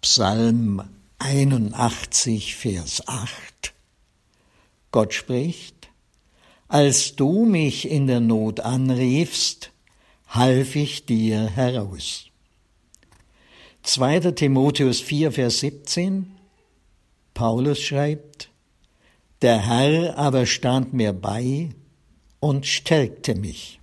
Psalm 81, Vers 8. Gott spricht: Als du mich in der Not anriefst, half ich dir heraus. 2. Timotheus 4, Vers 17. Paulus schreibt: Der Herr aber stand mir bei und stärkte mich.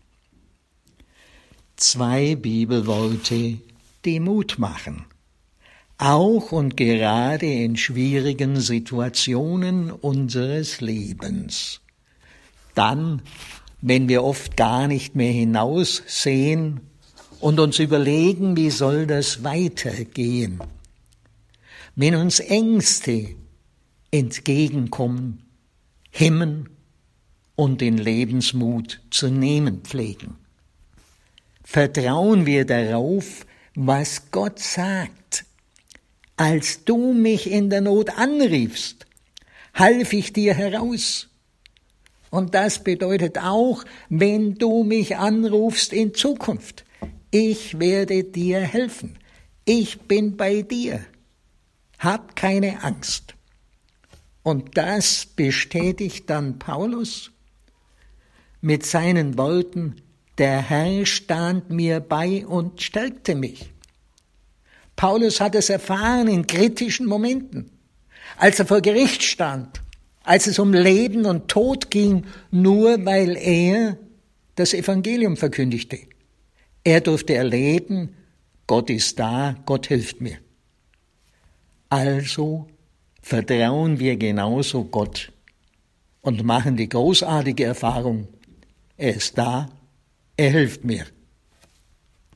2 Bibelworte, die Mut machen. Auch und gerade in schwierigen Situationen unseres Lebens. Dann, wenn wir oft gar nicht mehr hinaussehen und uns überlegen, wie soll das weitergehen. Wenn uns Ängste entgegenkommen, hemmen und den Lebensmut zu nehmen pflegen. Vertrauen wir darauf, was Gott sagt. Als du mich in der Not anriefst, half ich dir heraus. Und das bedeutet auch, wenn du mich anrufst in Zukunft. Ich werde dir helfen. Ich bin bei dir. Hab keine Angst. Und das bestätigt dann Paulus mit seinen Worten: Der Herr stand mir bei und stärkte mich. Paulus hat es erfahren in kritischen Momenten, als er vor Gericht stand, als es um Leben und Tod ging, nur weil er das Evangelium verkündigte. Er durfte erleben, Gott ist da, Gott hilft mir. Also vertrauen wir genauso Gott und machen die großartige Erfahrung: Er ist da, er hilft mir.